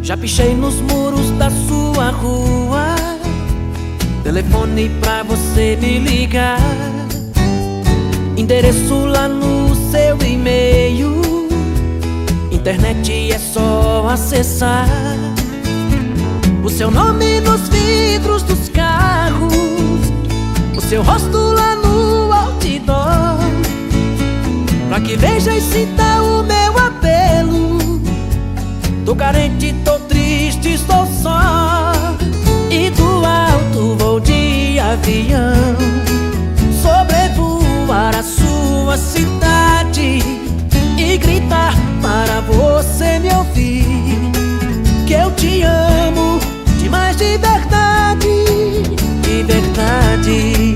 Já pichei nos muros da sua rua telefone pra você me ligar, endereço lá no seu e-mail, internet é só acessar. O seu nome nos vidros dos carros, o seu rosto lá no outdoor, pra que veja e sinta o meu apelo. Tô carente, tô triste, estou só, e do alto vou de avião sobrevoar a sua cidade e gritar para você me ouvir que eu te amo demais, de verdade, de verdade.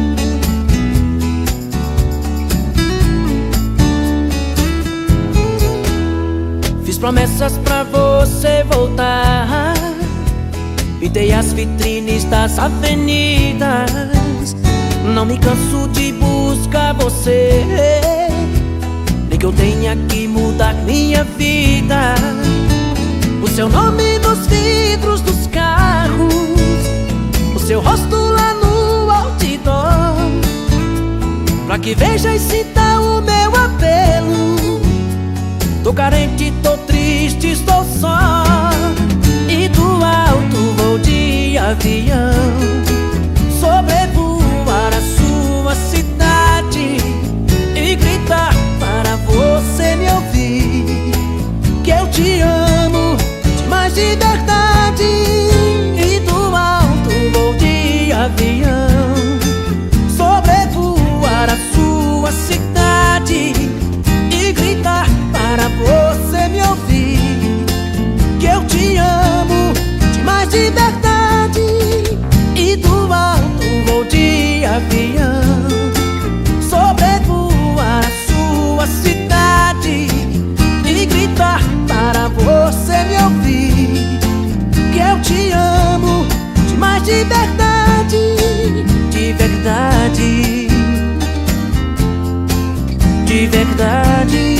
Fiz promessas pra você voltar, pintei as vitrines das avenidas, não me canso de buscar você, nem que eu tenha que mudar minha vida. O seu nome nos vidros dos carros, o seu rosto lá no outdoor, pra que veja e sinta o meu apelo. Tô carente, tô triste, estou só, e do alto vou de avião sobrevoar a sua cidade e gritar para você me ouvir que eu te amo demais, de verdade. E do alto vou de avião sobrevoar a sua cidade e gritar para você me ouvir que eu te amo demais, de verdade. E do alto vou de avião sobrevoar a sua cidade e gritar para você me ouvir que eu te amo demais, de verdade, de verdade, de verdade.